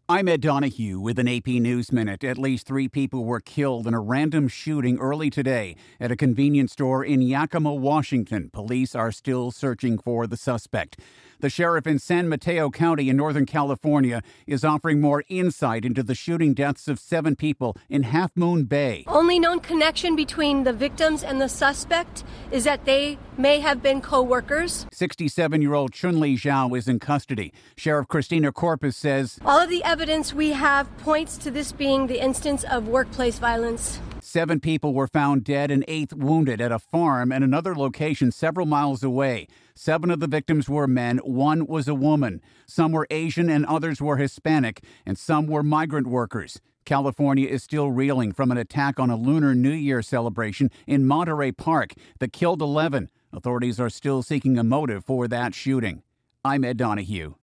I'm Ed Donahue with an AP News Minute. At least 3 people were killed in a random shooting early today at a convenience store in Yakima, Washington. Police are still searching for the suspect. The sheriff in San Mateo County in Northern California is offering more insight into the shooting deaths of 7 people in Half Moon Bay. Only known connection between the victims and the suspect is that they may have been co-workers. 67-year-old Chun-Li Zhao is in custody. Sheriff Christina Corpus says All of the evidence we have points to this being the instance of workplace violence. 7 people were found dead and 8 wounded at a farm and another location several miles away. 7 of the victims were men, 1 was a woman. Some were Asian and others were Hispanic, and some were migrant workers. California is still reeling from an attack on a Lunar New Year celebration in Monterey Park that killed 11. Authorities are still seeking a motive for that shooting. I'm Ed Donahue.